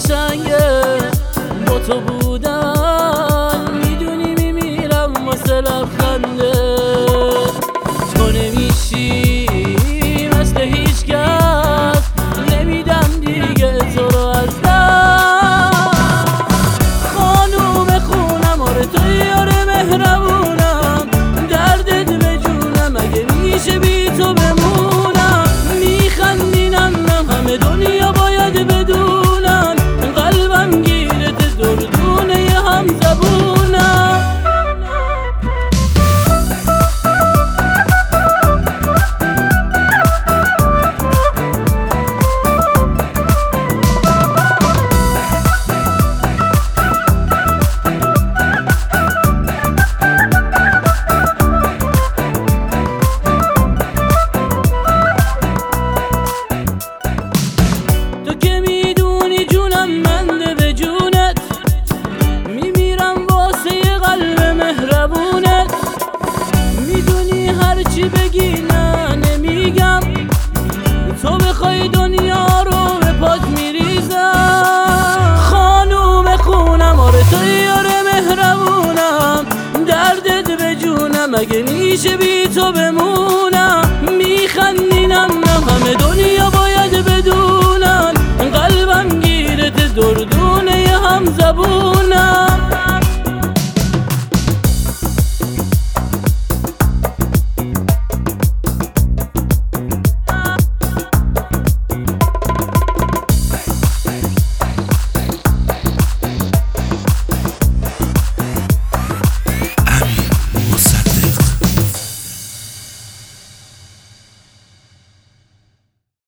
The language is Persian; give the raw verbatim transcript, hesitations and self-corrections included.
قشنگه با تو بودن، میدونی میمیرم واسه لبخنده. تو نمیشی مثل هیچ کس، نمیدم دیگه تو رو از دست. خانوم خونم آره تو یاره مهربونم، دردت به جونم اگه میشه بی تو بمونم. میخندینم همه دنیا باید بدونن، قلبم گیرت دردونه ی هم زبونم. تو که میدونی جونم منده به جونت، میمیرم واسه ی قلب مهربونت. میدونی هرچی بگی نه نمیگم، تو بخوای دنیا رو به پات میریزم. خانوم خونم آره تو یاره مهربونم، دردت به جونم اگه میشه بی